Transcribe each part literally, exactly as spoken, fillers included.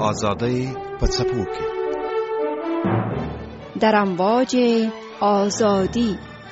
آزادی په څپو کې در امواج آزادی.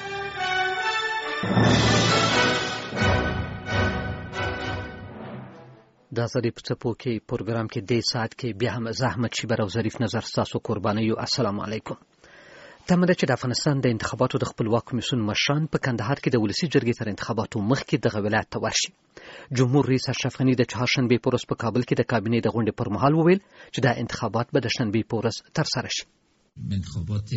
د آزادی په څپو کې پروګرام کې دې ساعت کې بیا هم زحمت شیبر او ظریف نظر ستاسو قربانیو. السلام علیکم. تمه ده چې د افغانستان د انتخاباتو د خپلواک کمیسیون مشران په کندهار کې د ولسی جرګې تر انتخاباتو مخکې دغه ولایت ته ورشي. جمهور رئیس اشرف غني د چهارشنبې په ورځ په کابل کې د کابینې د غونډې پر مهال وویل چې دا انتخابات به د شنبې په ورځ ترسره شي. انتخابات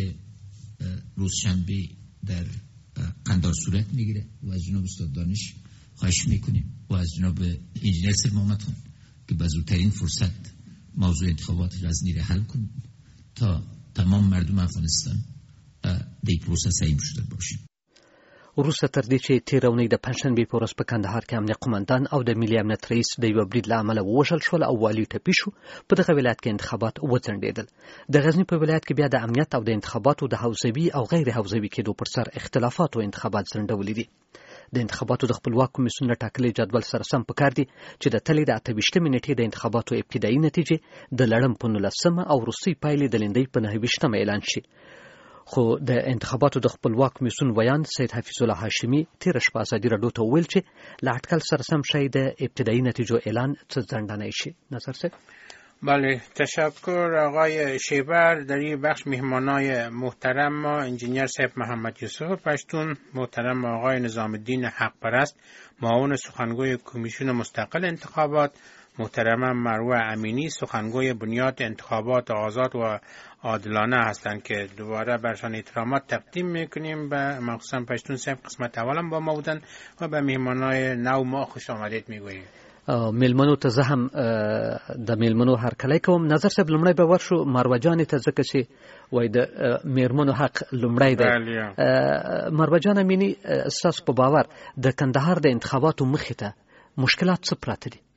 روزشنبه در قندهار صورت میگیره و از جناب استاد دانش خواهش میکنیم و از جناب انجینر سید محمد خان که به زودترین فرصت موضوع انتخابات غزنی را حل کنیم تا تمام مردم افغانستان د پروسس ایم شده باشیم. وروسته تر دې چې تېره اونۍ د پنجشنبې په ورځ په کندهار کې امنیه قمندان او د ملي امنیت رئیس د یوه برید له امله ووژل شول او والي ټپي شو، په دغه ولایت کې انتخابات وځنډېدل. د غزني په ولایت کې بیا د امنیت او د انتخاباتو د حوزوي او غیر حوزوي کېدو پر سر اختلافاتو انتخابات ځنډولي دي. د انتخاباتو د خپلواک کمیسیون له ټاکلي جدول سره سم پکار دي چې د تلې د اته ویشتمې نېټې د انتخاباتو ابتدایي نتیجې د لړم په نولسمه او وروستۍ پایلې د لیندۍ په نهه ویشتمه اعلان شي. خو د انتخاباتو د خپلواک کمیسیون ویان سید حفیظ الله هاشمي تېره شپه ازادي راډیو ته وویل چې له اټکل سره سم شاید د ابتدایي نتیجو اعلان څه ځنډانی شي. نظر صاحب. بله، تشکر آقای شیبر. در این بخش مهمانای محترم ما انجینیر صاحب محمد یوسف پشتون، محترم آقای نظام الدین حق پرست معاون سخنگوی کمیسیون مستقل انتخابات، محترم مروه امینی سخنگوی بنیاد انتخابات آزاد و عادلانه هستند که دوباره برشان احترامات تقدیم میکنیم. به مخصوصا پشتون صاحب قسمت اولم با ما بودن و به مهمانای نو ما خوش آمدید میگوییم. میلمنو ته زه هم د میلمنو هرکلی کوم. نظر صاحب لومړی به ورشو مروه جانې ته، ځکه چې وایي د میرمنو حق لومړی دی. مروه جانه مینی، ستاسو په باور د کندهار د انتخاباتو مخې ته مشکلات څه پراته دي؟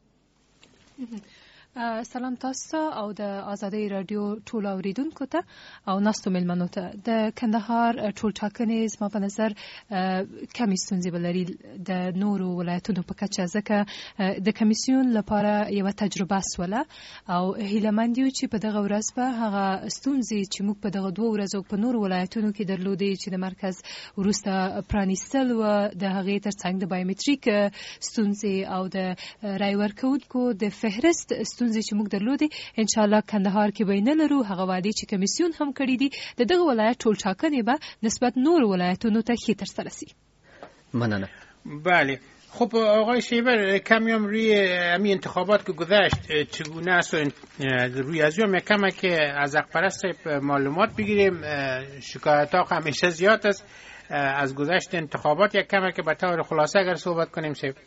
سلام تاسو ته او د آزادۍ رادیو ټول اوریدونکو ته او ناستو میلمنو ته. د کندهار ټول ټاکنې زما په نظر کمې ستونزې به لري د نورو ولایتونو په کچه، ځکه د کمیسیون لپاره یوه تجربه سوله او هیلهمند یو چې په دغه ورځ به هغه ستونزې چې موږ په دغه دوه ورځو په نورو ولایتونو کې درلودې چې د مرکز وروسته پرانیستل و، د هغې تر څنګ د بایومټریک ستونزې او د رای ورکوونکو د فهرست ستونزې چې موږ درلودې، ان شاء الله کندهار کې به نه لرو. هغه وعدې چې کمیسیون هم کړي دي د دغه ولایت ټول ټاکنې به نسبت نور ولایتونو ته ښه ترسره شي. مننه. بله، خب آقای شیبر، کمیام روی همین انتخابات که گذشت چگونه است و روی از یوم کمه که از اقپرست معلومات بگیریم. شکایت ها همیشه زیاد است از گذشت انتخابات. یک کمه که به طور خلاصه اگر صحبت کنیم شیبر.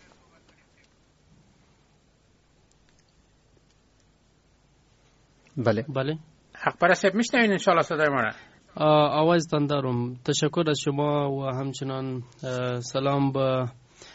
بله بله حق پرست میشنوین ان شاء الله صدای ما را. آوازتان دارم. تشکر از شما و همچنان سلام به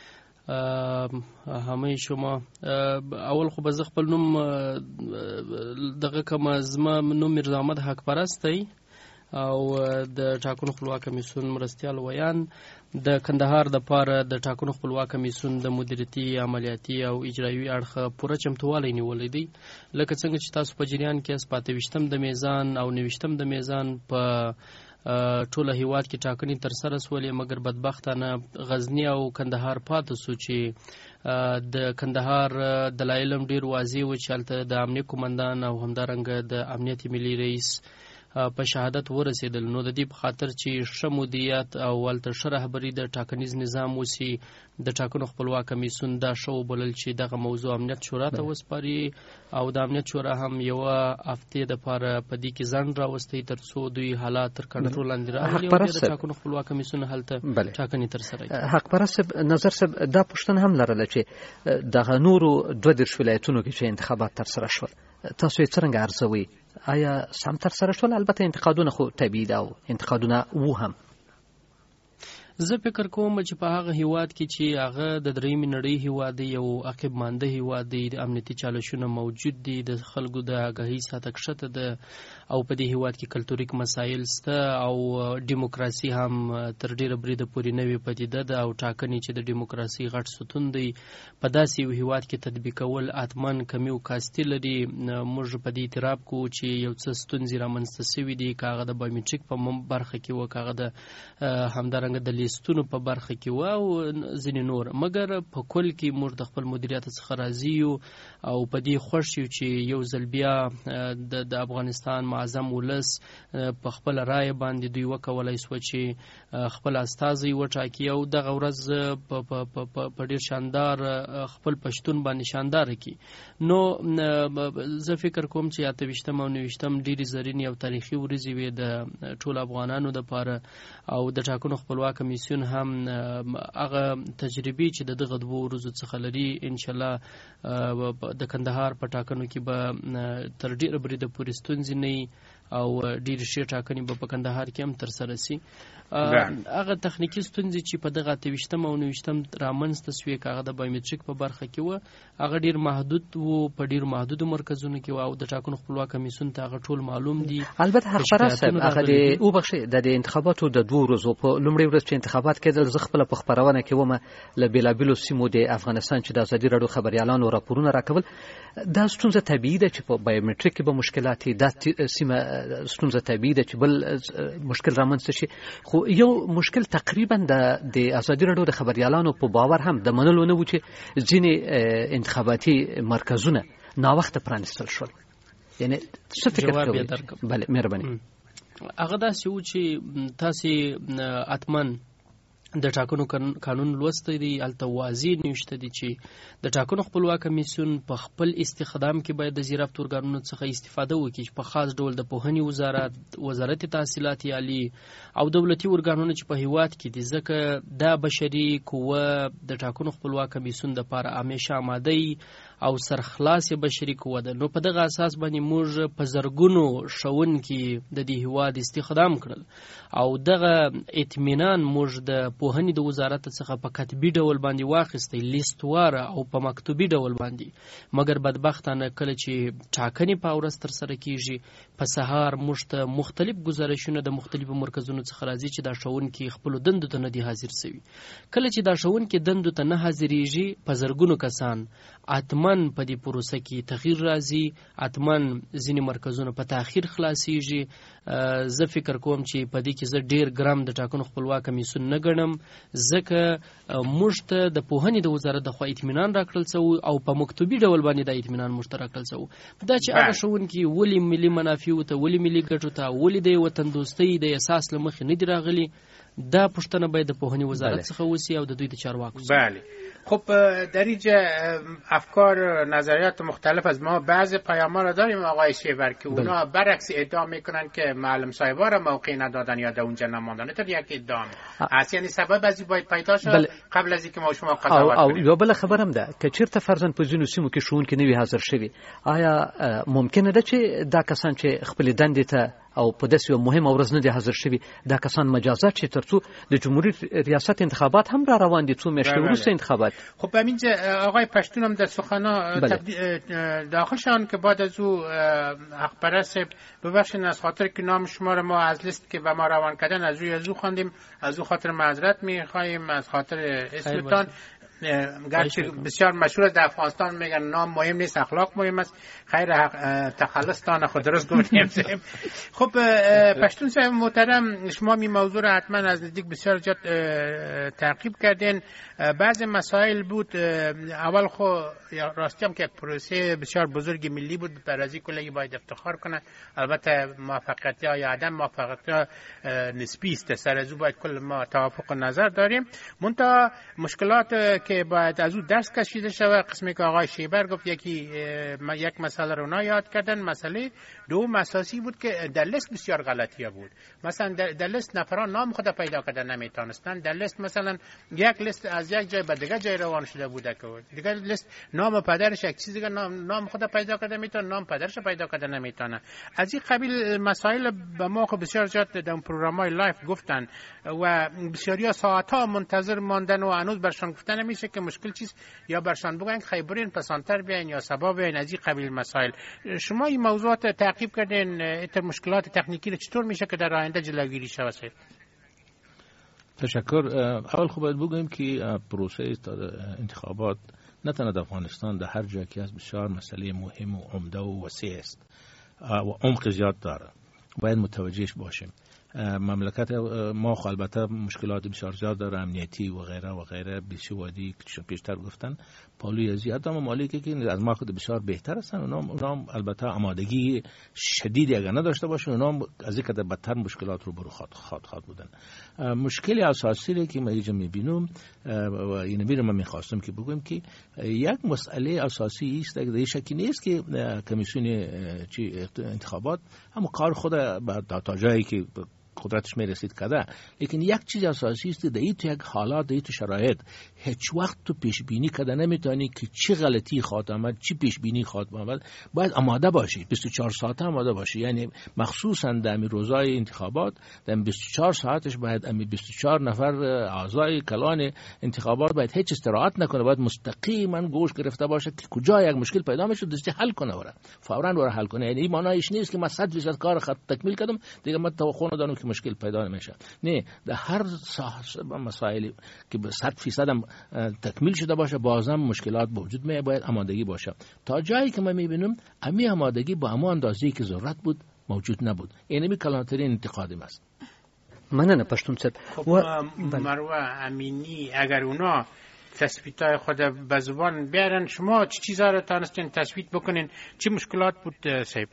همه شما. اول خو به زه خپل نوم دغه کوم، زما نوم میرزا احمد حق پرست دی او د ټاکنو خپلواک کمیسیون مرستیال ویان د کندهار د پاره د ټاکنو خپلواک کمیسیون د مدیریتي، عملیاتي او اجرایي اړخه پوره چمتووالی نیولی دی. لکه څنګه چې تاسو په جریان کې اس پاته وشتم د میزان او نوشتم د میزان په ټوله هیواد کې ټاکنې تر سره سولې، مګر بدبختانه غزنی او کندهار پاتې سو چې د کندهار دلایل هم ډیر واضح و چې هلته د امنیه قمندان او همدارنګه د امنیت ملي رئیس په شهادت ورسېدل. نو د دې په خاطر چې ښه مدیریت او هلته ښه رهبري د ټاکنیز نظام وسي، د ټاکنو خپلواک کمیسیون دا ښه وبلل چې دغه موضوع امنیت شورا ته وسپاري او د امنیت شورا هم یوه هفتې دپاره په دې کې ځنډ راوستی تر څو دوی حالات تر کنټرول لاندې راولي او د ټاکنو خپلواک کمیسیون هلته ټاکنې ترسره کړي. حق پرست صاحب، نظر صاحب دا پوښتنه هم لرله چې دغه نورو دوه دېرش ولایتونو کې چې انتخابات ترسره شول، تاسو یې څرنګه ارزوئ؟ آیا سم ترسره شول؟ البته انتقادونه خو طبیعي ده او انتقادونه وو هم. زه فکر کوم چې په هغه هیواد کې چې هغه د دریمې نړۍ هیواد دی یو عقب مانده هیواد دی د امنیتي چالشونه موجود دي د خلکو د آګاهي سطح کښته ده او په دې هیواد کې کلتوریک مسایل سته او دیموکراسي هم تر ډیره بریده پورې نوې پدیده ده او ټاکنې چې د دیموکراسي غټ ستون دی په داسې یو هیواد کې تطبیقول اتمن کمی او کاستي لري. موږ په دې اعتراف کوو چې یو څه ستونزې رامنځته سوي دي که هغه د بایومټریک په برخه کې و که هغه د همدارنګه د لیستونو په برخه کې و او ځینې نور، مګر په کل کې موږ د خپل مدیریت څخه راضي یو او په دې خوښ یو چې یو ځل بیا د افغانستان معظم ولس په خپل رایه باندې دوی وکولای سوه چې خپل استازی وټاکي او دغه ورځ په ډېر شاندار خپل پښتون باندې شانداره کړي. نو زه فکر کوم چې اته ویشتم او نهه ویشتم ډېرې زرینې او تاریخي ورځې وې د ټولو افغانانو دپاره او د ټاکنو خپلواک کمیسیون هم هغه تجربې چې د دغه دوو ورځو څخه لري انشاءالله د کندهار په ټاکنو کې به تر ډیره بریده پورې ستونزې نه او ډېرې ښې ټاکنې به په کندهار کې هم ترسره سي. هغه تخنیکي ستونزې چې په دغه اته ویشتم او نهه ویشتم رامنځته سوې که هغه د بایومټریک په برخه کې وه هغه ډېر محدود و په ډېرو محدودو مرکزونو کې و او د ټاکنو خپلواک کمیسیون ته هغه ټول معلوم دي. البته حقپرست صاحب هغه د وبخښئ د د انتخاباتو د دوو ورځو په لومړۍ ورځ چې انتخابات کېدل زه خپله په خپرونه کې ومه له بېلابېلو سیمو د افغانستان چې د ازادي راډیو خبریالانو راپورونه راکول. دا ستونزه طبیعي ده چې په بایومټریک کې به مشکلات وي، دا سیمه ستونزه طبیعي ده چې بل مشکل رامنځته شي، خو یو مشکل تقریبا د ازادي راډیو د خبریالانو په باور هم د منلو نه و چې ځینې انتخاباتي مرکزونه ناوخته پرانیستل شول. یعنی څه فکر کوئ؟ بله مهرباني. هغه داسې و چې تاسې اتمن د ټاکنو قانون لوستی دی، هلته واضح نوشته دي چې د ټاکنو خپلواک کمیسیون په خپل استخدام کې باید د زیرافت ارګانونو څخه استفاده وکړي چې په خاص ډول د پوهنې وزارت، وزارت تحصیلات عالی او دولتي ارګانونو چې په هیواد کې دي، ځکه دا بشري قوه د ټاکنو خپلواک کمیسیون دپاره همیشه آماده او سرخلاص بشري قوه ده. نو په دغه اساس باندې موږ په زرګونو ښوونکي د دې هیواد استخدام کړل او دغه اطمینان موږ د پوهنې د وزارت څخه په کتبي ډول باندې واخیستی، لیستواره او په مکتوبي ډول باندې. مګر بدبختانه کله چې ټاکنې په ورځ ترسره کیږي په سهار موږ ته مختلف ګزارشونه د مختلفو مرکزونو څخه راځي چې دا ښوونکي خپلو دندو ته نه دي حاضر سوي. کله چې دا ښوونکي دندو ته نه حاضرېږي په زرګونو کسان اتمن په دې پروسه کې تغییر راځي، اتمن ځینې مرکزونه په تاخیر خلاصیږي. زه فکر کوم چې په دې کې زه ډیر ګرام د ټاکنو خپلواک کمیسیون نه ګڼم، ځکه موږ ته د پوهنې د وزارت د خوا اطمینان راکړل سوی او په مکتوبي ډول باندې دا اطمینان موږ ته راکړل سوی دا چې هغه ښوونکي ولې ملي منافعو ته، ولې ملي ګټو ته، ولې د وطن دوستۍ د اساس له مخې نه دي راغلي، دا پوښتنه باید د پوهنې وزارت څخه وشي او د دوی د چارواکو. بله خب در اینجا افکار و نظریات مختلف از ما بعض پیام‌ها را داریم آقای شیبر که اونا برعکس ادعا میکنن که معلم صاحبا را موقع ندادن یا در اونجا نماندن. تا یک ادعا است، یعنی سبب ازی باید پیدا شد قبل از اینکه ما شما قضاوت کنیم. او یو بل خبرم ده که چیرته فرضاً په ځینو سیمو کې ښوونکي نوي حاضر شوي، آیا ممکنه ده چې دا کسان چې خپل دندې ته او په داسې یو مهمه ورځ نه دي حاضر شوي دا کسان مجازات شي ترڅو د جمهوریت ریاست انتخابات هم را روان دي، څو میاشتې وروسته انتخابات. خب همینجا آقای پشتون هم در سخنا داخل شدن که بعد از او حق پرست ببخشید از خاطر که نام شما رو ما از لیست که به ما روان کردن از روی از او خواندیم، از او خاطر معذرت میخواهیم از خاطر اسمتان. گرچه بسیار مشهور در افغانستان میگن نام مهم نیست اخلاق مهم است، خیر تخلص تان خود درست گفتیم. خب پشتون صاحب محترم، شما می موضوع را حتما از نزدیک بسیار جد تعقیب کردین. بعض مسائل بود، اول خو راستی هم که پروسه بسیار بزرگ ملی بود، برازی کلی باید افتخار کنه. البته موفقیت یا عدم موفقیت نسبی است، سر از او باید کل ما توافق نظر داریم. منتها مشکلات که که باید از او درس کشیده شود. قسمی که آقای شیبر گفت یکی یک مسئله رو اونا یاد کردن. مسئله دوم اساسی بود که در لیست بسیار غلطی بود. مثلا در لیست نفران نام خود پیدا کردن نمیتونستن. در لیست مثلا یک لیست از یک جای به دیگه جای روان شده بوده که دیگه لیست نام پدرش یک چیز دیگه نام نام خود پیدا کرده میتونه، نام پدرش پیدا کرده نمیتونه. از این قبیل مسائل به ما بسیار زیاد در پروگرام‌های لایف گفتن و بسیاریا ساعت‌ها منتظر ماندن و هنوز برشان گفتن نمیشه که مشکل چیز، یا برشان بگن که خیبرین پسانتر بیاین یا سبا بیاین. از این قبیل مسائل شما این موضوعات تعقیب کردین، این مشکلات تکنیکی رو چطور میشه که در آینده جلوگیری شود؟ تشکر. اول خب باید بگویم که پروسه انتخابات نه تنها در افغانستان، در هر جایی که هست بسیار مسئله مهم و عمده و وسیع است و عمق زیاد داره. باید متوجهش باشیم. مملکت ما خب البته مشکلات بسیار زیاد داره، امنیتی و غیره و غیره. بیشوادی که پیشتر گفتن پالوی زیاد، اما مالکی که از ما خود بسیار بهتر هستن، اونا اونا البته آمادگی شدیدی اگر نداشته باشن، اونا از این که بدتر مشکلات رو برو خواهد خواهد خواهد بودن. مشکلی اساسی که ما اینجا میبینم و این میرم من میخواستم که بگم که یک مسئله اساسی است، در شکی نیست که کمیسیون انتخابات هم کار خود تا جایی که قدرتش میرسید کرده، لیکن یک چیز اساسی است، در این تو یک حالات، در این تو شرایط هیچ وقت تو پیش بینی کرده نمیتونی که چی غلطی خواهد آمد، چی پیش بینی خواهد آمد. باید آماده باشی، بیست و چهار ساعته آماده باشی. یعنی مخصوصا در روزهای انتخابات در بیست و چهار ساعتش باید امی بیست و چهار نفر اعضای کلان انتخابات باید هیچ استراحت نکنه، باید مستقیما گوش گرفته باشه که کجا یک مشکل پیدا میشه دستی حل کنه، وره فوراً وره حل کنه. یعنی این معنیش نیست که من صد درصد کار خط تکمیل کردم دیگه من توقع ندارم که مشکل پیدا نمیشه. نه، در هر مسائلی که به صد فیصد هم تکمیل شده باشه بازم مشکلات وجود می باید آمادگی باشه. تا جایی که من میبینم امی آمادگی با اما اندازه‌ای که ضرورت بود موجود نبود. این می کلانترین انتقادم است. مننه پشتون صاحب. خب مروه امینی، اگر اونا تثبیتای خود به زبان بیارن، شما چه چیزا رو تانستین تثبیت بکنین؟ چه مشکلات بود صاحب؟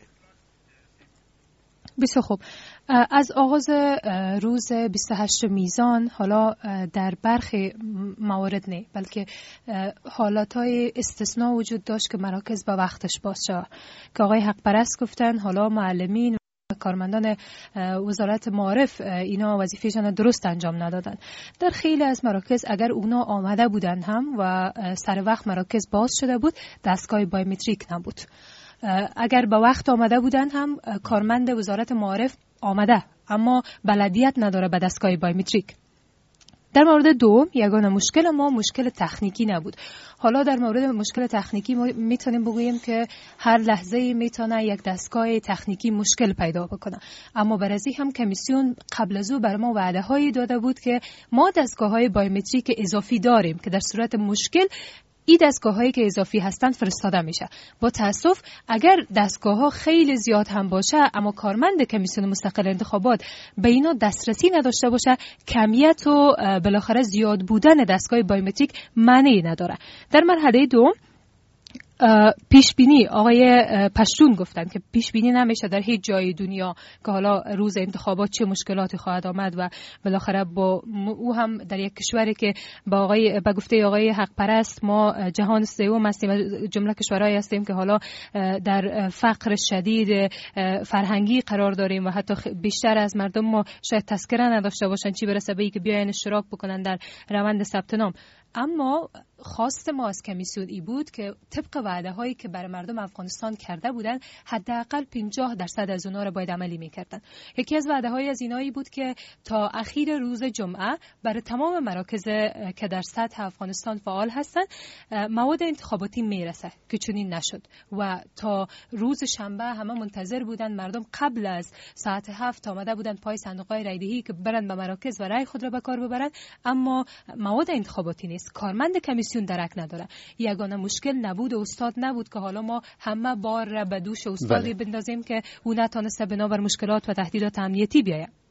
بسیار خوب. از آغاز روز بیست و هشت میزان حالا در برخی موارد نه، بلکه حالاتهای استثناء وجود داشت که مراکز با وقتش باز شد که آقای حق پرست گفتن حالا معلمین کارمندان وزارت معارف اینا وظیفه‌شان درست انجام ندادن. در خیلی از مراکز اگر اونا آمده بودن هم و سر وقت مراکز باز شده بود، دستگاه بایومتریک نبود. اگر به وقت آمده بودن هم کارمند وزارت معارف آمده اما بلدیت نداره به دستگاه بایومتریک. در مورد دوم یگانه مشکل ما مشکل تکنیکی نبود. حالا در مورد مشکل تکنیکی ما میتونیم بگوییم که هر لحظه میتونه یک دستگاه تکنیکی مشکل پیدا بکنه، اما برای هم کمیسیون قبل از او بر ما وعده هایی داده بود که ما دستگاه های بایومتریک اضافی داریم که در صورت مشکل این دستگاه هایی که اضافی هستند فرستاده میشه. با تاسف اگر دستگاه ها خیلی زیاد هم باشه اما کارمند کمیسیون مستقل انتخابات به اینا دسترسی نداشته باشه، کمیت و بالاخره زیاد بودن دستگاه بایومتریک معنی نداره. در مرحله دوم پیش بینی آقای پشتون گفتن که پیش بینی نمیشه در هیچ جای دنیا که حالا روز انتخابات چه مشکلاتی خواهد آمد و بالاخره با او هم در یک کشوری که با آقای به گفته آقای حق پرست ما جهان سوم هستیم، جمله کشورهایی هستیم که حالا در فقر شدید فرهنگی قرار داریم و حتی بیشتر از مردم ما شاید تذکره نداشته باشن چی برسه به اینکه بیاین اشتراک بکنن در روند ثبت نام. اما خواست ما از کمیسیون ای بود که طبق وعده هایی که برای مردم افغانستان کرده بودن حداقل پنجاه درصد از اونها را باید عملی میکردن. یکی از وعده های از اینایی بود که تا اخیر روز جمعه برای تمام مراکز که در سطح افغانستان فعال هستن مواد انتخاباتی میرسه که چنین نشد و تا روز شنبه همه منتظر بودن مردم قبل از ساعت هفت آمده بودن پای صندوق‌های رایدهی که برن به مراکز و رای خود را به کار ببرن، اما مواد انتخاباتی نیست. کارمند کمیسیون درک نداره. یگانه مشکل نبود استاد نبود که حالا ما همه بار را به دوش استادی بندازیم که او نتونسته بنابر مشکلات و تهدیدات امنیتی بیاید.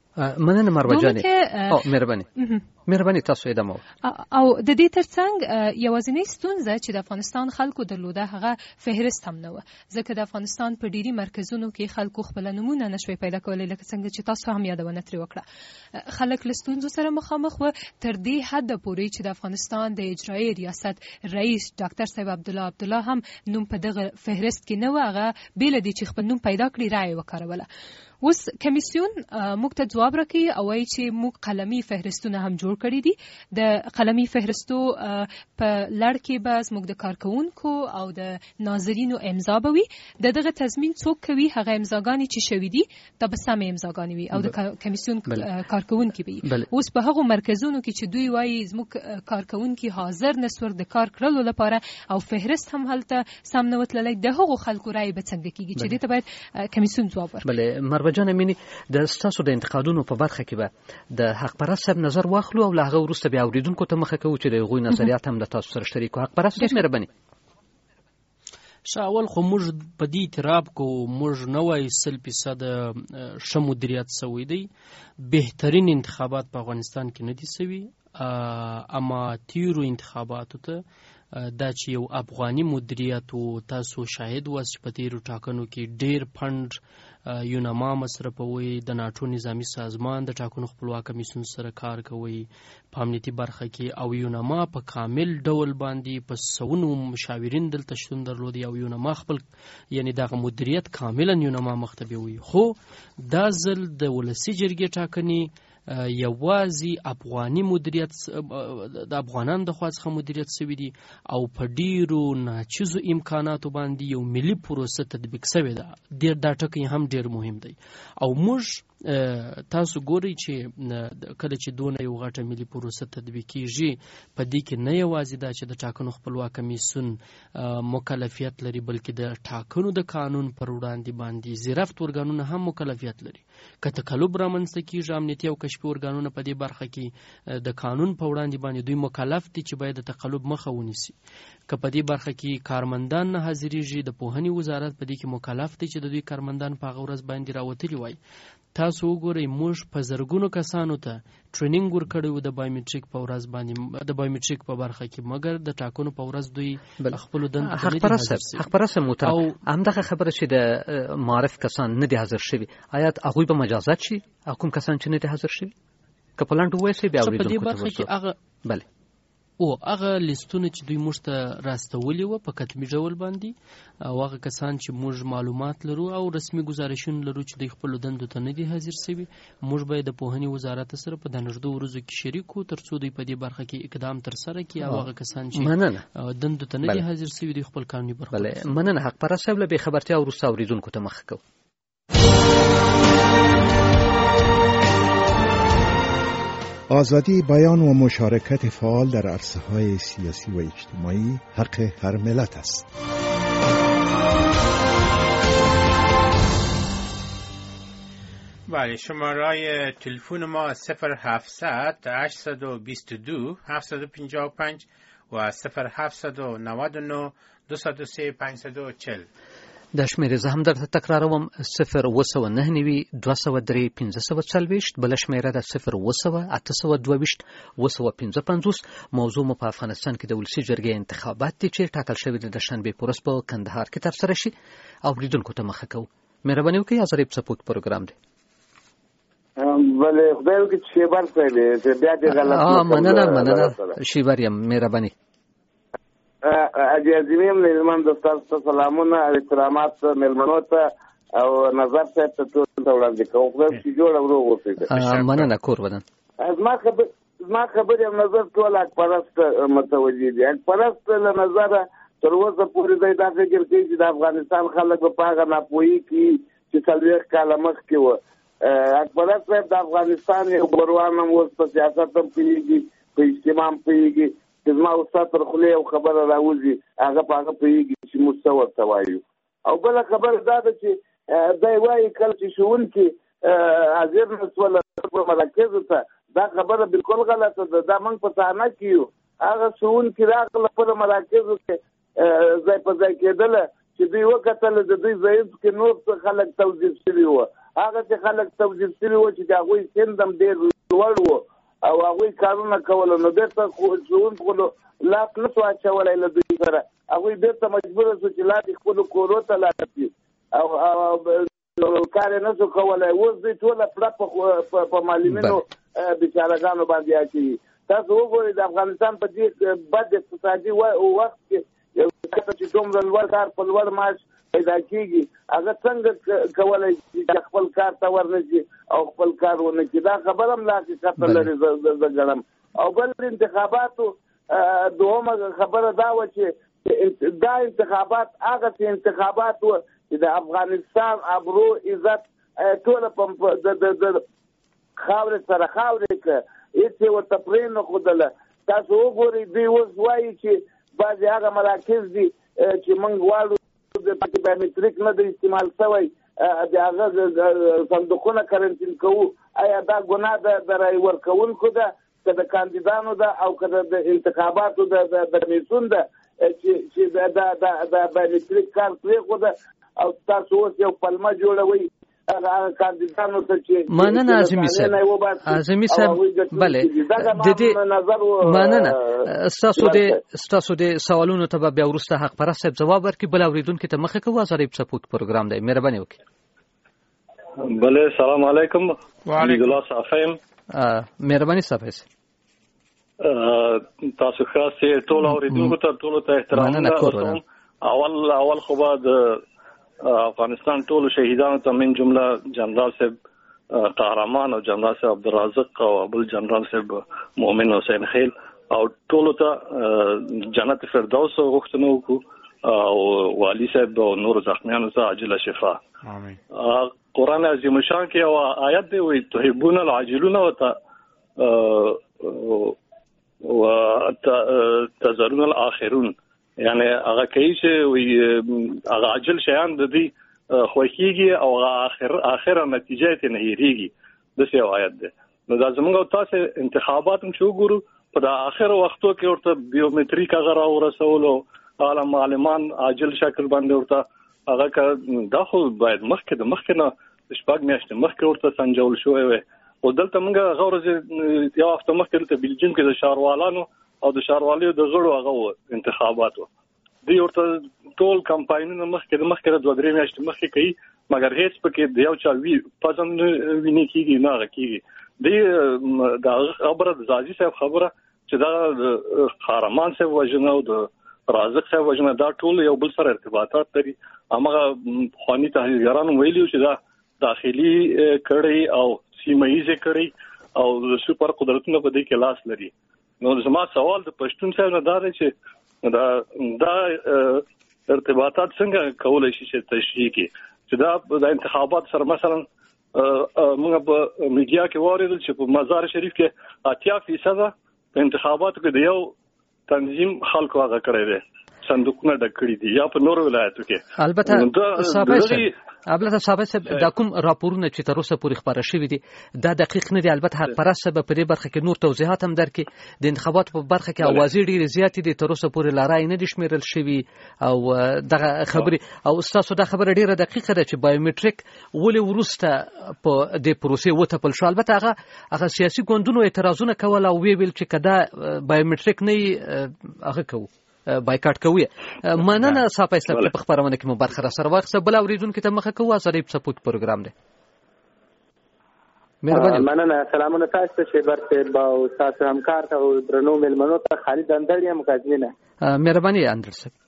مننه مروه جانې. او مهرباني مهرباني تاسو ادامه او د دې ترڅنګ یوازینی ستونزه چې د افغانستان خلکو درلوده هغه فهرست هم نه و، ځکه د افغانستان په ډیری مرکزونو کې خلکو خپل نمونه نشوي پیدا کولای، لکه څنګه چې تاسو هم یادونه ترې وکړه. خلک له ستونزو سره مخامخ و تر دې حد پورې چې د افغانستان د اجرایي ریاست رئیس ډاکټر صاحب عبدالله عبدالله هم نوم په دغه فهرست کې نه و، هغه بیل دي چې خپل نوم پیدا کړي رائے وکاروله. اوس کمیسیون موږ ته ځواب راکوي او وایي چې موږ قلمي فهرستونه هم جوړ کړي دي. د قلمي فهرستو په لړ کې به زموږ د کارکوونکو او د ناظرینو امضا به وي. د دغه تضمین څوک کوي؟ هغه امضاګانې چې شوي دي دا به سمې امضاګانې وي او د کمیسیون کارکوونکي به وي. اوس په هغو مرکزونو کې چې دوی وایي زموږ کارکوونکي حاضر نسور د کار کړلو لپاره او فهرست هم هلته سم نه وتللی، د هغو خلکو رایې به څنګه کېږي چې دې ته باید کمیسیون ځواب ورکړي. جان امینی د ستاسو د انتقادونو په برخه کې به د حق پرست صاحب نظر واخلو او له هغه وروسته بیا اوریدونکو ته مخه کوو چې د هغوی نظریات هم د تاسو سره شریک کړو. حق پرست صاحب مهرباني. شاول خو موږ په دې اعتراف کوو موږ نه وایو سل فیصد ښه مدیریت سوی دی، بهترین انتخابات په افغانستان کې نه دي سوي، اما تیرو انتخاباتو ته دا چې یو افغاني مدیریت او تاسو شاهد واست چې په تیرو ټاکنو کې ډیر فند یونما مصرفوي، د ناټو نظامی سازمان د ټاکنو خپلواک کمیسیون سره کار کوي په امنیتي برخه کې، او یونما په کامل ډول باندې په سونو مشاورین دلته شتون درلودي او یونما خپل یعنی دغه مدیریت کاملا یونما مختبي وي. خو دا ځل د ولسی جرګې ټاکنې یوازې افغاني مدیریت د افغانانو د خوا څخه مدیریت شوی دی او په ډیرو ناچیزو امکاناتو باندې یو ملي پروسه تطبیق شوی ده. ډیر دا ټکی هم ډیر مهم دی او موږ تاسو ګورئ چې کله چې دونه یو غټه ملي پروسه تطبیق کیږي په دې کې نه یوازې دا چې د ټاکنو خپلواک کمیسیون مکلفیت لري بلکې د ټاکنو د قانون پر وړاندې باندې زیرفت ارګانونه هم مکلفیت لري. که تقلب رامنځته کیږي امنیتي او کشفي ارګانونه په دې برخه کې د قانون په وړاندې باندې دوی مکلف دي چې باید د تقلب مخه ونیسي. که په دې برخه کې کارمندان نه حاضریږي د پوهنې وزارت په دې کې مکلف دی چې د دوی کارمندان په هغه ورځ باندې راوتلي وای. تاسو وګورئ موږ په زرګونو کسانو ته ټریننګ ورکړی و د بایومټریک په ورځ باندې د بایومټریک په برخه کې، مګر د ټاکنو په ورځ دوی خپل دندو ته نه دي حاضر شوي. حق پرست محترم همدغه خبره چې د معرف کسان نه دي حاضر شوي، آیا هغوی به مجازات شي؟ کوم کسان چې نه دي حاضر شوي که په لنډ ووایسئ بیا اوریدونکو ته ورسو. بله او هغه لیستونه چې دوی موږ ته راستولي وه په کتبي ډول باندې او هغه کسان چې موږ معلومات لرو او رسمي ګزارشونه لرو چې دوی خپلو دندو ته نه دي حاضر شوي، موږ باید د پوهنې وزارت سره په د نږدې ورځو کې شریک کړو تر څو دوی په دې برخه کې اقدام ترسره کړي او هغه کسان چې دندو ته نه دي حاضر شوي دوی خپل قانوني برخه. بله مننه. حق پرست صاحب له بې خبرتیا وروسته اوریدونکو ته مخه کوو. آزادی بیان و مشارکت فعال در عرصه‌های سیاسی و اجتماعی حق هر ملت است. بله شماره تلفن ما صفر هفتصد هشتصد و بیست و دو هفتصد و پنجاه و پنج و صفر هفتصد و نود و نه دویست و سه پنجصد و چهل. د شمیرې زه هم درته تکراروم صفر اوه سوه نهه نوي دوه سوه درې پنځه سوه څلوېښت، بله شمیره ده صفر اوه سوه اته سوه دوه ویشت اوه سوه پنځه پنځوس. موضوع مو په افغانستان کې د ولسي جرګې انتخابات دي چې ټاکل شوي دي د شنبې په ورځ په کندهار کې ترسره شي. اوریدونکو ته مخه کوو. مهرباني وکړئ ازریب سپوک پروګرام دی. بله خدای وکړي چې شیبر صاحب دی بیا دې غلط مننه مننه شیبر یم مهرباني. اجازه ملمن دوستانو سلامونه او احترامات ملمنو ته او نظر صاحب ته ټول وړاندې کوم. خدای چې جوړ او روغ اوسئ. مننه کور ودان. زما خبر زما خبر یم نظر ټول حق پرست متوجي دي. حق پرست له نظره تر اوسه پورې دا فکر کوي چې د افغانستان خلک په هغه ناپوهي کې چې څلوېښت کاله مخکې وه. حق پرست صاحب د افغانستان یو بروان هم اوس په سیاست هم پوهېږي په اجتماع هم پوهېږي چې زما استاد تر خولې یو خبره راوځي هغه په هغه پوهېږي چې موږ څه ورته وایو. او بله خبره دا ده چې دی وایي کله چې ښوونکي حاضر نه شول مراکزو ته دا خبره بالکل غلطه ده. دا موږ په صحنه کې یو هغه ښوونکي راغله خپلو مراکزو کې ځای په ځای کېدله چې دوی وکتله د دوی ضعیف کې نور څه خلک توظیف شوي وو هغه چې خلک توظیف شوي وو چې د هغوی سند هم ډېر لوړ وو او هغوی کارونه کول، نو بېرته ښوونکو لاس نه شو اچولی له دوی سره. هغوی بېرته مجبوره شو چې لاندې خپلو کورو ته لاړ شي او کار یې نه شو کولی. اوس دوی ټوله پړه په معلمینو بېچارهګانو باندې اچوي. تاسو وګورئ د افغانستان په دې بد اقتصادي وخت کې یو چې دومره لوړ کار په لوړ معاش پیدا کېږي، هغه څنګه کولی شي چې خپل کار ته ورنشي او خپل کار ونه کړي؟ دا خبره هم لا حقیقت لري زه ګڼم. او بل انتخاباتو دومره خبره دا وه چې دا انتخابات هغه انتخابات وه چې د افغانستان ابرو عزت ټوله د خاورې سره خاورې کړه، هېڅ یې ورته پرې نه ښودله. تاسو وګورئ دوی اوس وایي چې بعضې هغه مراکز دي چې موږ غواړو پکې بایومټریک نه دی استعمال شوی، د هغه صندوقونه کرنټین کوو. آیا دا ګناه ده د رایې ورکوونکو ده که د کاندیدانو ده او که د انتخاباتو د کمیسیون ده چې د بایومټریک کار پرېښوده او تاسو اوس یو پلمه جوړوئ کاندیدانو ته چې مننه اعظمي صاحب. اعظمي صاحب بله د دې مننه ستاسو د ستاسو د سوالونو ته به بیا وروسته حق پرست صاحب ځواب ورکړي. بل اورېدونکي ته مخه کوو. ازادۍ په سپوت پروګرام دی، مهرباني وکړئ. بله سلام علیکم. وعلیکم السلام. مهرباني صاحب تاسو خاصه ټول اورېدونکو ته ټول ته احترام. اول اول خو بعد افغانستان ټول شهیدانو ته من جمله جنرال صاحب قهرمان او جنرال صاحب عبدالرازق او ابو جنرال صاحب مؤمن حسین خیل او ټول ته جنت فردوس غوښتنه وکړو او والي صاحب او نور زخمیانو ته عاجله شفا. امين. قرآن عظیم شان کې او آیت دی وي تحبون العاجلون وت او تذرون الاخرون، یعنی هغه کوي چې هغه عاجل شیان د دې خوښیږي او اخر اخره نتیجه ته نه هېریږي. د څه آیت ده. نو دا زموږ او تاسو انتخابات هم شو ګورو په د اخر وختو کې ورته بیومټریک هغه راورسولو عالم معلمان عاجل شکل باندې ورته هغه دا خو باید مخکې د مخکې نه شپږ میاشتې مخکې ورته سنجول شوی وي. او دلته موږ هغه ورځ یو هفته مخکې دلته بلجیم کې د ښاروالانو او د ښاروالۍ د غړو هغه انتخابات وو. دوی ورته ټول کمپاینونه مخکې د مخکې د دوه درې میاشتې مخکې کوي، مګر هېڅ پکې د یو چا وي پزم ویني کېږي نه هغه کېږي. دوی د خبره د زازي صاحب خبره چې دا قهرمان صاحب وژنه او د رازق صاحب وژنه دا ټول یو بل سره ارتباطات لري. هماغه خواني تحلیلګرانو ویلي چې دا داخلي کړۍ او سیمه ییزې کړۍ او د سوپر قدرتونو په دې کې لاس لري. نو زما سوال د پښتون صاحب نه دا دی چې دا دا ارتباطات څنګه کولای شي چې تشریح کړي چې دا د انتخابات سره مثلا موږ په میډیا کې واورېدل چې په مزار شریف کې اتیا فیصد په انتخاباتو کې د یو تنظیم خلکو هغه کړی دی، صندوقونه ډک کړي دي، یا په نورو ولایتو کې. البته صاحب البته صاحب دا کوم راپورونه چې تر اوسه پورې خبره شوي دي دا دقیق نه دي. البته حق پرست به په دې برخه کې نور توضیحات هم درکړي. د انتخاباتو په برخه کې اوازې ډېرې زیاتې دي، تر اوسه پورې لا رایې نه دي شمیرل شوي او دغه خبرې او ستاسو دا خبره ډېره دقیقه ده چې بایومټریک ولې وروسته په دې پروسې وتپل شو. البته هغه هغه سیاسي ګوندونو اعتراضونه کول او ویل چې که دا بایومټریک نه هغه کوو بایکاټ کوي. مننه صاحب اسلام په خبرونه کې مو برخه را سره واخصه. بل اوریدونکو ته مخه کوو. ازادۍ په سپوت پروګرام دی، مهرباني. مننه. سلامونه تاسو ته شیبر صاحب او تاسو همکار ته او درنو ملمنو ته. خالد اندړ یم غزنینه. مهرباني اندړ صاحب.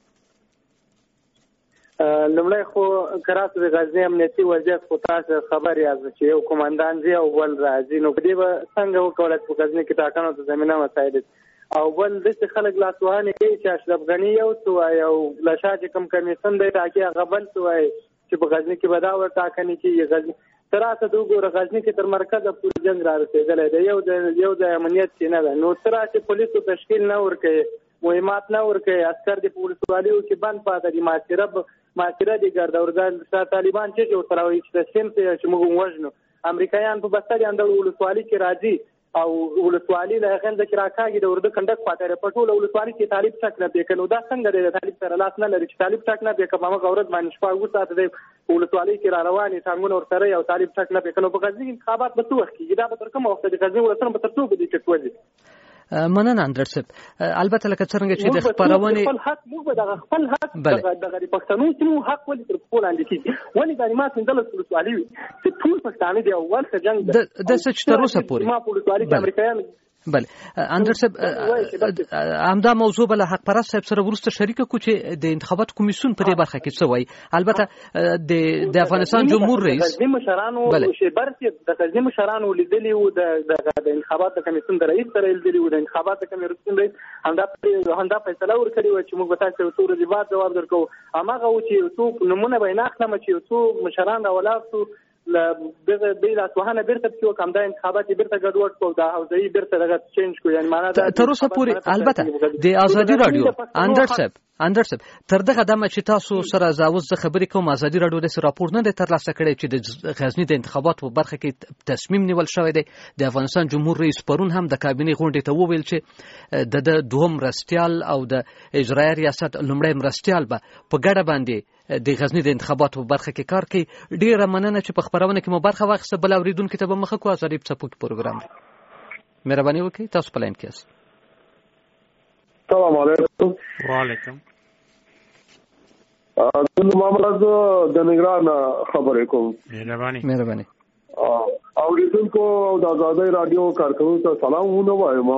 لمړی خو کراچۍ د غزنی امنیتي وضعیت خو تاسو خبر یاست چې یو کمانډان دی او ول راځي، نو په دې به څنګه وکولای په غزنی کې ټاکنو ته زمينه مساعد او بل د خلک لاسوهانه کوي چې اشرف غنی یو تو یو لشا چې کم کمیسن دی ټاکي هغه بل تو چې په غزنی کې بداور ټاکنې کې غزنی تراته دوه غزنی کې تر مرکزه پورې جنگ را رسیدلی دی. یو د یو د امنیت چې نه ده، نو تراته پولیسو تشکیل نه ورکوي، مهمات نه ورکوي، عسكر د پولیسوالو کې بند پاتې دي، ماسره ماسره دي ګرځي ورځ طالبان چې جوړ تراوي چې سیم ته چې موږ وژنو. امریکایان په بستر اندر ولسوالۍ کې راځي او ولسوالي له غنځ کې راکاږي د ورده کنډک خاطر په ټول ولسوالي کې طالب ټاک نه پېکنو دا څنګه د طالب سره لاس نه لري چې طالب ټاک نه پېکه ما غورت باندې شپه وساته د ولسوالي کې را رواني څنګه ور سره یو طالب ټاک نه پېکنو په غزني انتخابات به څه وخت کې دا به تر کومه وخت د غزني ولسمه په ترڅو به دي چې کوي مننه اندر صاحب البته لکه څنګه چې د خبرونه خپل حق موږ د خپل حق د غری پښتنو چې حق ولې تر خپل اندې کیږي ولې د ما څنګه د سوالي چې ټول پښتانه دی اول څه جنگ د د سچ تر اوسه پورې ما په سوالي کې امریکایان بله اندر صاحب همدا موضوع بل حق پرست صاحب سره ورسته شریک کو چې د انتخابات کمیسیون په دې برخه کې څه وایي البته د د افغانستان جمهور رئیس د مشرانو شیبر چې د مشرانو لیدلی او د د انتخابات کمیسیون د رئیس سره لیدلی او د انتخابات کمیسیون رئیس همدا همدا فیصله ورکړي و چې موږ به تاسو ته ورته جواب جواب درکو اماغه و چې څو نمونه به نه اخلم چې څو مشران راولاسو دغه د لاسوهانه بیرته په کوم د انتخابات بیرته ګډوډ کو دا او د بیرته دغه چینج کو یعنی معنا دا تر اوسه پورې البته د ازادي رادیو اندر صاحب اندر صاحب تر دغه دمه چې تاسو سره زاوز د خبرې کوم ازادي رادیو د راپور نه تر لاسه کړی چې د غزنی د انتخابات په برخه کې تصمیم نیول شوی دی د افغانستان جمهور رئیس پرون هم د کابینې غونډې ته وویل چې د دوهم مرستيال او د اجرایي ریاست لومړی مرستيال به په ګډه باندې د غزنی د انتخاباتو په برخه کې کار کوي ډیره مننه چې په خبرونه کې مو برخه واخیسته بل اوریدونکو ته به مخه کو ازادي په پروګرام دی مهرباني وکړئ تاسو په لاین کې یاست السلام علیکم وعلیکم د محمد د نگران خبرې کوم مهرباني مهرباني اوریدونکو د آزادۍ رادیو کارکونکو ته سلام وایم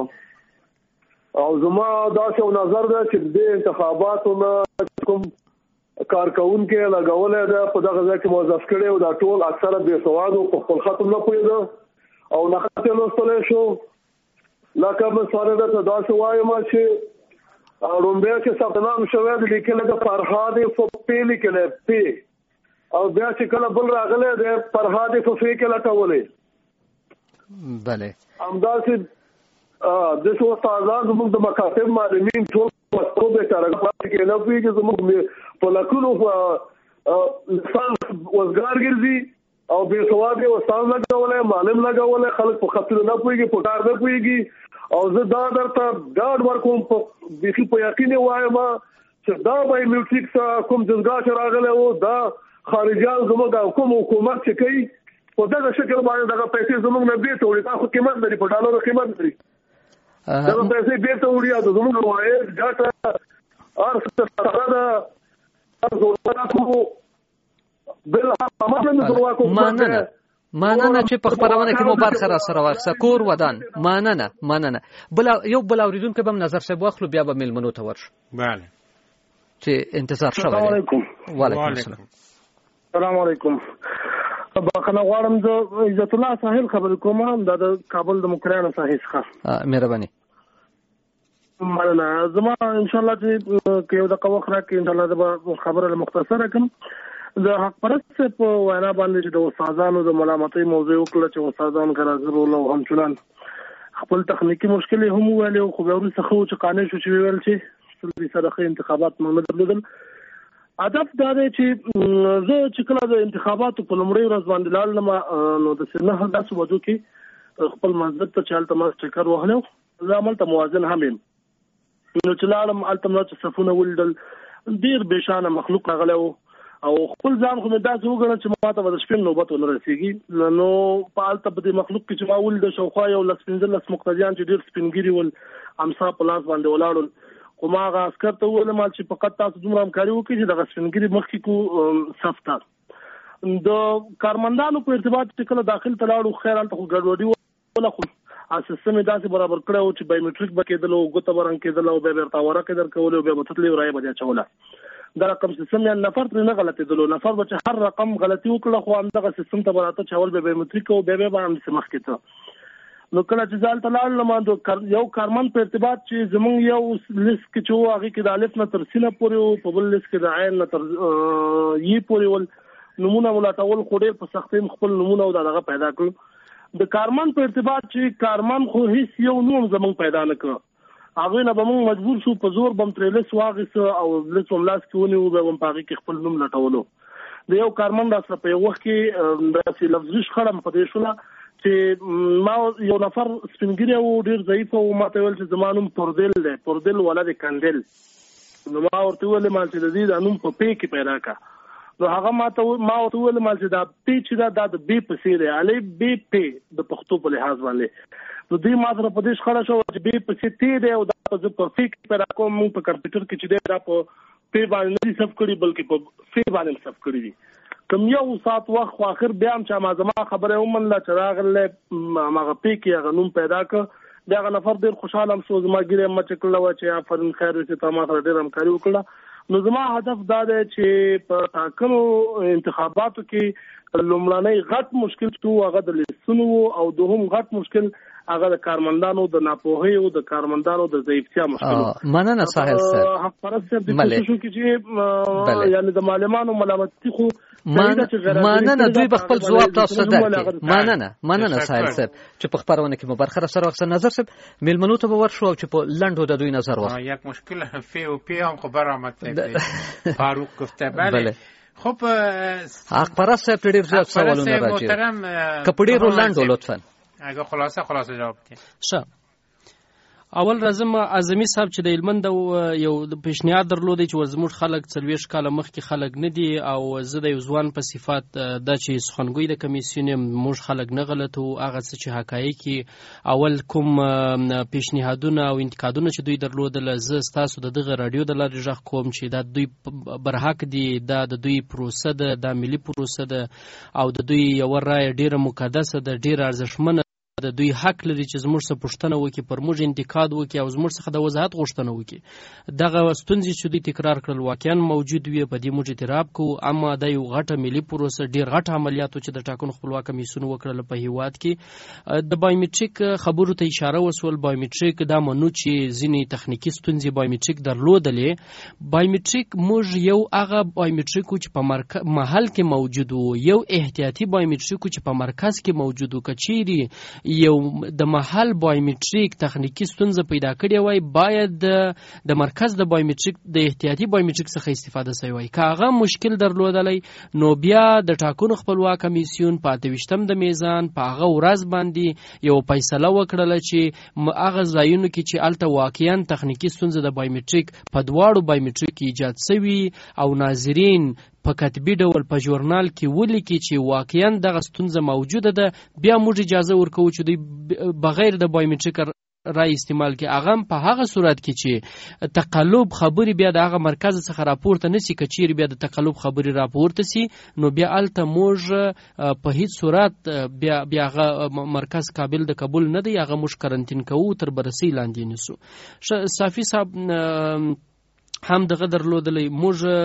او زما دا څو نظر ده چې د انتخاباتو کوم کارکون کې لګولې ده په دغه ځای کې موظف کړي او دا ټول اکثره بے سواد او خپل ختم نه پوهیږي او نه خاطر لوستل شو لکه مثلا دا دا وایم چې رومبیا کې ثبتنام شوی د لیکل د فرهاد فوپی لیکل پی او بیا چې کله بل راغله د فرهاد فوپی کې لټولې بله امداسي د څو استادان موږ د مکاتب معلمین ټول په به ترغه کې نه پیږي زموږ په لکونو انسان وزګار ګرځي او به سواد او استاد لګولې معلم لګولې خلک په خپل نه پیږي په کار نه پیږي او زه دا درته ګاډ ورکوم په بيخي په یقین وایم چې دا به میوټیکس کوم جزګا راغله او دا خارجيان زموږ کوم حکومت چې کوي په دغه شکل باندې دغه پیسې زموږ نه دی ټولې تاسو قیمت لري په ډالر قیمت لري دا پیسې بیرته وړي او زموږ وایي ګټه ارسته سره دا ارزو بل هم مننه مننه چې په خبرونه کې مو برخه را سره واخصه کور ودان مننه مننه بل یو بل اوریدونکو به نظر شه واخلو بیا به ملمنو ته ورش بله چې انتظار شوی السلام علیکم وعلیکم السلام السلام علیکم بخنه غواړم د عزت الله ساحل خبر کوم د کابل د مکرانه ساحل ښه مهرباني مننه زما ان شاء الله چې یو د قوه خره کې ان شاء الله د خبره مختصره کوم د حق پرست په وینا باندې چې د استادانو د ملامتۍ موضوع وکړه چې استادان ګرځول او همچنان خپل تخنیکی مشکل هم ویل او خو به ورسره خو چې قانون شو چې ویل چې د سره انتخابات موږ درلودل هدف دا دی چې زه چې کله د انتخاباتو په لومړۍ ورځ باندې لاړم نو د سنه داسې وجو کې خپل منځ ته چالت ما چکر وهلو زه عمل ته موازن هم یم نو چې لاړم التمنه چې صفونه ولدل ډیر بشانه مخلوق راغلی او خپل ځان خو مې داسې وګڼل چې ما ته د شپې نوبت ونه رسېږي نو په هلته په دې مخلوق کې چې ما ولده شاوخوا یو لس پنځلس مقتدیان چې ډېر سپینګیري ول امسا په لاس باندې ولاړل خو ما هغه عسکر ته وویلم چې فقط تاسو دومره همکاري وکړئ چې دغه سپینګیري مخکې کو صف ته د کارمندانو په ارتباط چې کله داخل ته لاړو خیر هلته خو ګډوډي وله خو سیستم یې داسې برابر کړی و چې بایومټریک به کېدل او ګوته به رنګ کېدل او بیا بیرته ورقې درکولې او بیا به تتلې او رایه به دې اچوله دا رقم سیستم یا نفر ترې نه غلطېدلو نفر به چې هر رقم غلطي وکړه خو همدغه سیستم ته به راته چې اول به بایومټریک او بیا بیا به همداسې مخکې ته نو کله چې زه هلته لاړلم یو کارمند په ارتباط چې زمونږ یو لیست کې چې و هغې کې د الف نه تر سینه پورې و په بل لیست کې د عین نه تر یې پورې ول نمونه ولټول خو ډېر په سختۍ خپل نمونه او دغه پیدا کړو د کارمند په ارتباط چې کارمند خو هیڅ یو نوم زمونږ پیدا نه کړ هغوی نه به مونږ مجبور شو په زور به م ترې لیست واخیسته او لیست به م لاس کې ونیو بیا به م په هغې کې خپل نوم لټولو د یو کارمند را سره په یو وخت کې داسې لفظي شخړه م په دې شوله چې ما یو نفر سپینګری او ډیر ضعیف او ماته ویل چې زمانوم پردل دی پردل ولد کندل نو ما ورته ویل مال چې د دې انوم په پی کې پیدا کا نو هغه ماته ما ورته ویل مال چې دا پی چې دا د بی په سی دی علي بی پی د پښتو په لحاظ باندې نو دې ما سره په دې شخړه شو چې بی په سی تی دی او دا په پی کې پیدا کوم په کمپیوټر کې چې دا په پی باندې نه صف کړی بلکې په سی باندې صف کړی دي کوم یو سات وخت خو اخر بیا هم چې ما زما خبره ومن لا چراغله ما پی کې غنوم پیدا ک دا غ نفر ډیر خوشاله شو زما ګیره مچ کړل و چې افرین خیر چې تاسو سره ډیر همکاري وکړه نو زما هدف دا دی چې په تاکلو انتخاباتو کې لومړنۍ غټ مشکل شو هغه د لسونو او دوهم غټ مشکل هغه د کارمندانو د ناپوهۍ او د کارمندانو د ضعیفتیا مشکل مننه ساحل صاحب حق پرست د کوشش کې چې یعنی د معلمانو ملامتي خو مننه دوی په خپل ځواب تاسو درکې مننه مننه ساحل صاحب چې په خبرونه کې مبارخه سره وخت نظر صاحب میلمنو ته ورشو چې په لندو د دوی نظر واخلي یک مشکل فی او پی هم خبر آمد فاروق گفته بله خب حق پرست صاحب ډیر زیات سوالونه راځي کپڑے رو لندو لطفا اگه خلاصه خلاصه جواب بدید. شه اول راځم اعظمي صاحب چې د هلمند یو پیشنهاد درلودی چې زموږ خلک څلوېښت کاله مخکې خلک نه دي او زه د یو ځوان په صفت دا چې سخنګوی د کمیسیون موږ خلک نه غلطو هغه څه چې حقایق اول کوم پیشنهادونه او انتقادونه چې دوی درلودل زه ستاسو د دغه رادیو د لارې غږ کوم چې دا دوی برحق دي دا د دوی پروسه ده دا ملي پروسه ده او د دوی یو رایه ډیره مقدسه ده ډیره ارزښتمنه د دوی حق لري چې زموږ څخه پوښتنه وکړي پر موږ انتقاد وکړي او زموږ څخه د وضاحت غوښتنه وکړي دغه ستونزې چې دوی تکرار کړل واقعا موجود وي په دې موږ اعتراف کوو اما دا یو غټه ملي پروسه ډیر غټ عملیات چې د ټاکنو خپلواک کمیسیون وکړل په هیواد کې د بایومټریک خبرو ته اشاره وسول بایومټریک دا منو چې ځینې تخنیکی ستونزې بایومټریک درلودلې بایومټریک موږ یو هغه بایومټریک چې په محل کې موجود وو یو احتیاطي بایومټریک چې په مرکز کې موجود وو کچيري یو د محل بایومټریک تخنیکی ستونزه پیدا کړې وای باید د مرکز د بایومټریک د احتیاطي بایومټریک څخه استفاده شوی وای کاغه مشکل درلودلای نو بیا د ټاکنو خپلواک کمیسیون په اتوشتم د میزان په هغه ورځ باندې یو فیصله وکړه چې هغه ځایونو کې چې الته واقعیا تخنیکی ستونزه د بایومټریک په دواړو بایومټریک ایجاد شوی او ناظرین په کتبي ډول په ژورنال کې ولیکي چې واقعیا دغه ستونزه موجوده ده بیا موږ اجازه ورکوو چې دوی بغیر د بایومټریک رای استعمال کې هغه په هغه صورت کې چې تقلب خبري بیا د هغه مرکز څخه راپورته نشي کچیر بیا د تقلب خبري راپورته سي نو بیا الته موږ په هیڅ صورت بیا بیا هغه مرکز قابل د قبول نه دی هغه موږ کرنټین کوو تر بررسي لاندې نسو صافي صاحب هم دغه درلودلې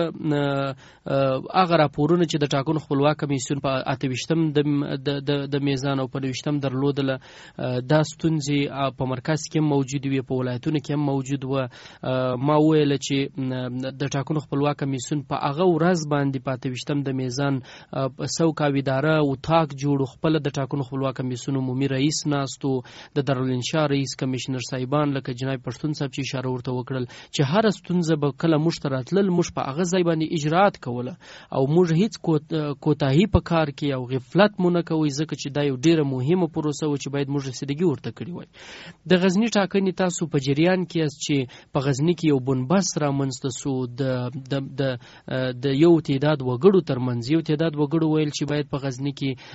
موږ هغه راپورونه چې د ټاکنو خپلواک کمیسیون په اتوشتم د د میزان او په نوشتم درلودله دا ستونزې په مرکز کې موجود وي په ولایتونو کې هم موجود و ما ویل چې د ټاکنو خپلواک کمیسیون په هغه ورځ باندې په اتوشتم د میزان سوکا اداره او تاک جوړ خپل د ټاکنو خپلواک کمیسیون عمومي رئیس ناستو د دارالانشا رئیس کمشنر صاحبان لکه جناب پښتون صاحب چې اشاره ورته وکړل چې هر ستونزه کله مشتراتل مش په هغه ځای باندې اجرات کوله او موږ هیڅ کوتاهی په کار کې او غفلت مونږ کوي ځکه چې دا یو ډیره مهمه پروسه و چې باید موږ رسیدګي ورته کړی وای د غزنی ټاکنې تاسو په جریان کې چې په غزنی کې یو بنبس را منځته سو د د د یو تعداد وګړو ترمنځ یو تعداد وګړو ویل چې باید په غزنی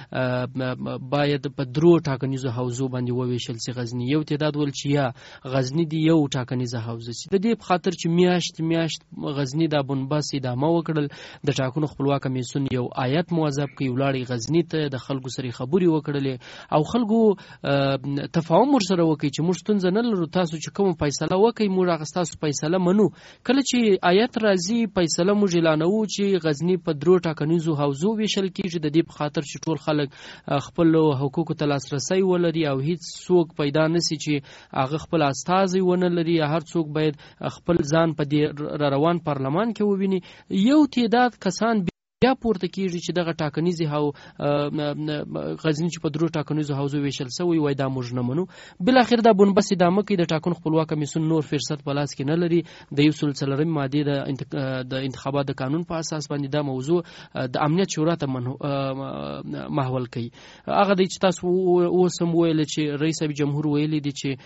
کې باید په درو ټاکنیزو حوزو باندې وویشل سي غزنی یو تعداد ول چې یا غزنی دی یو ټاکنیزه حوزه سي د دې په خاطر چې میاشت میاشت غزنی د بنبس ادامه وکړل د ټاکنو خپلواک کمیسیون یو آیت موظف کوي ولاړی غزنی ته د خلکو سره خبري وکړلې او خلکو تفاهم ورسره وکړي چې موږ ستونزه نه لرو تاسو چې کوم فیصله وکړي موږ هغه تاسو فیصله منو کله چې آیت راځي فیصله موږ اعلانو چې غزنی په درو ټاکنیزو حوزو ویشل کیږي د دې په خاطر چې ټول خلک خپل حقوقو ته لاسرسي ولري او هیڅ څوک پیدا نشي چې هغه خپل استازي ونه لري هر څوک باید خپل ځان په دې روان پارلمان کې وویني یو تعداد کسان بیا پورته کیږي چې دغه ټاکنیزې هاو غزني چې په درو ټاکنیزو حوزو ویشل سوی وای دا موږ نه منو. بالاخره دا بنبست ادامه کوي. د ټاکنو خپلواک کمیسیون نور فرصت په لاس کې نه لري. د یو سل څلورمې مادې د د انتخابات د قانون په اساس باندې دا موضوع د امنیت شورا ته محول کوي. هغه د چې تاسو اوس هم ویل چې رئیس جمهور ویلي دي چې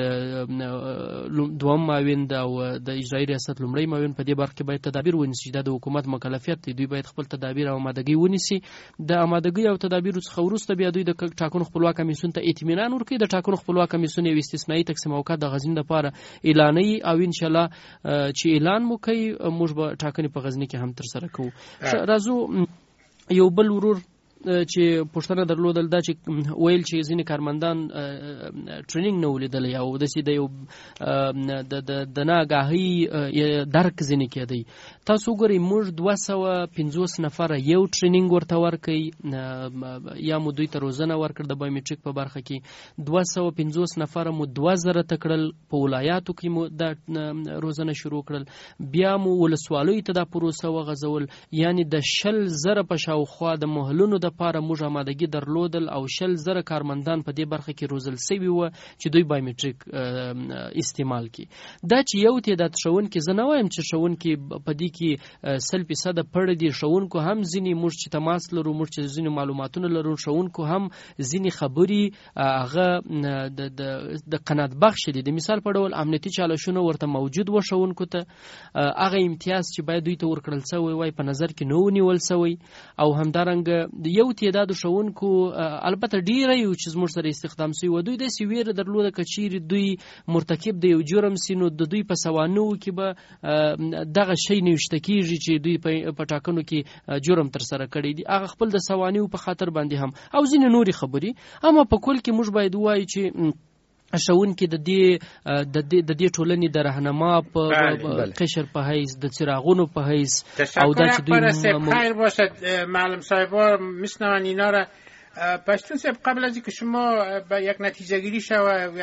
دوم معاون او د اجرایي ریاست لومړی معاون په دې برخه کې باید تدابیر ونیسي. دا د حکومت مکلفیت دی. دوی باید خپل تدابیر او آمادګي ونیسي. د آمادګي او تدابیر څخه وروسته بیا دوی د ټاکنو خپلواک کمیسیون ته اطمینان ورکړي. د ټاکنو خپلواک کمیسیون یو استثنایی تقسیم اوقات د غزني لپاره اعلانوي او ان شاء الله چې اعلان مو کوي موږ به ټاکنې په غزني کې هم تر سره کوو. راځو یو بل ورور چې پښتنه درلودل دا چې ویل چې ځینې کارمندان ټریننګ نه ولیدلی او داسې د یو د ناګاهي درک ځینې کېدی. تاسو وګورئ موږ دوه سوه پنځوس نفره یو ټریننګ ورته ورکوي یا مو دوی ته روزنه ورکړ د بایومیټریک په برخه کې. دوه سوه پنځوس نفره مو دوه زره ته کړل. په ولایاتو کې مو دا روزنه شروع کړل. بیا مو ولسوالیو ته دا پروسه وغځول. یعنی د شل زره په شاوخوا د محلونو د لپاره موږ آمادګي درلودل او شل زره کارمندان په دې برخه کې روزل سوي وو چې دوی بایومیټریک استعمال کړي. دا چې یو تعداد ښوونکي زه نه وایم چې ښوونکي په دې کې سل فیصده پړه دي. ښوونکو هم ځینې موږ چې تماس لرو موږ چې ځینې معلوماتونه لرو ښوونکو هم ځینې خبرې هغه د قناعت بخش دي. د مثال په ډول امنیتي چالشونه ورته موجود و. ښوونکو ته هغه امتیاز چې باید دوی ته ورکړل سوی وای په نظر کې نه ونیول سوی. او همدارنګه یو تعداد ښوونکو البته ډیره یو چې زموږ سره استخدام سوي و دوی داسې ویره درلوده که چیرې دوی مرتکب د یو جرم سي نو د دوی په سوانو کې به دغه شی نوشته کیږي چې دوی په ټاکنو کې جرم ترسره کړی دي. هغه خپل د سوانیو په خاطر باندې هم او ځینې نورې خبرې. اما په کل کې موږ باید ووایو چې ښوونکي د دې د دې ټولنې د رهنما په قشر په حیث د څراغونو په حیث او دا چې دوی خیر باشد. معلم صاحبا میشنون اینا را. پشتون صاحب قبل از اینکه شما به یک نتیجه گیری شوه